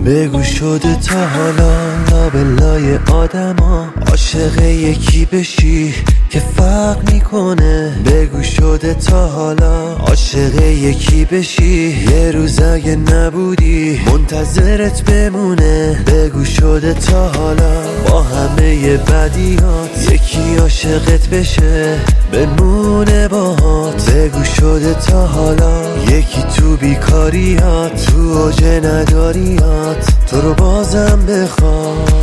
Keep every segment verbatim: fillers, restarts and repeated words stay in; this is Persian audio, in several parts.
بگو شده تا حالا لابلای آدما عاشق یکی بشی که فرق میکنه. بگو شده تا حالا عاشق یکی بشی یه روز اگه نبودی منتظرت بمونه. بگو شده تا حالا با همه بدیات یکی عاشقت بشه بمونه باهات. بگو شده تا حالا یکی تو بیکاریات تو اوج نداریات تو رو بازم بخواد.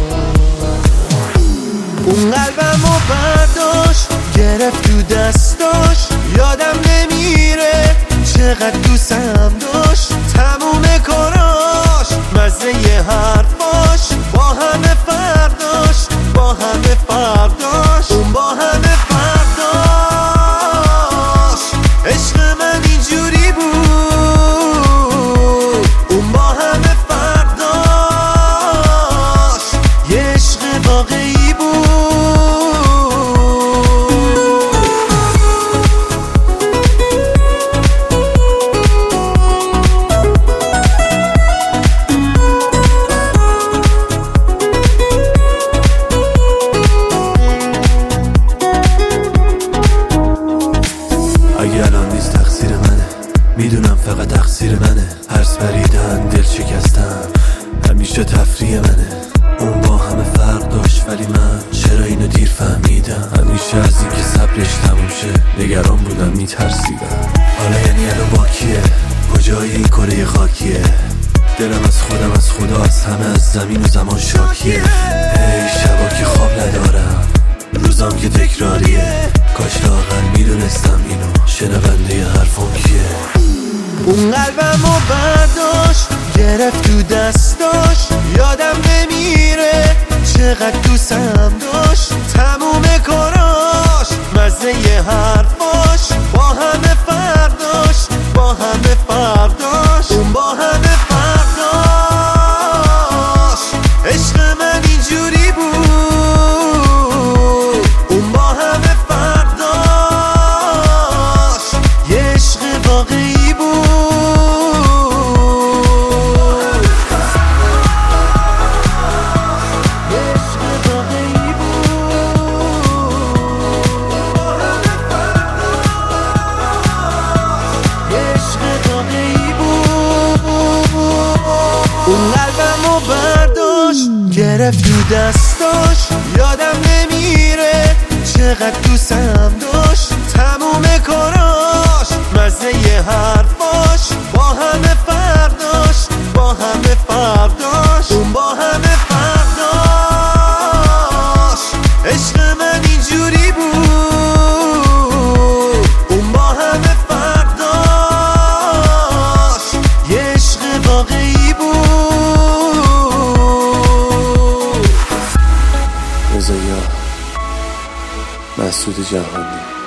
اون قلبمو برداشت گرفت تو دستاش یادم نمیره چقدر دوستم داشت. تموم کاراش مزه یه حرفاش با همه فرداش با همه فرداش اون با همه فرداش. عشق من اینجوری بود اون با همه فرداش یه عشق واقعی بود. اگه الان نیست تقصیر منه میدونم فقط تقصیر منه. هرس بریدن دل شکستم همیشه تفریح منه. اون با همه فرق داشت ولی من چرا اینو دیر فهمیدم. همیشه از این که صبرش تموم شه نگران بودم میترسیدم. حالا یعنی الان با کیه کجای این کره خاکیه. دلم از خودم از خدا از همه از زمین و زمان شاکیه. ای شبا که خواب ندارم روزام که تکراریه. کاش لااقل میدونستم اینو شنونده حرفم کیه. اون قلبمو برداشت گرفت تو دستاش یادم نمیره چقدر دوستم داشت. تموم کاراش مزه یه حرفاش با همه فرداش با همه فرداش اون با همه فرداش. عشق من اینجوری بود اون با همه فرداش یه عشق واقعی بود. اون قلبمو برداشت گرفت تو دستاش یادم نمیره چقدر دوستم داشت. تموم کاراش مزه یه حرفاش با همه فرداش با همه فرداش اون با همه فرداش. عشق من اینجوری بود اون با همه فرداش یه عشق واقعی بود. رضا مسعود جهانی.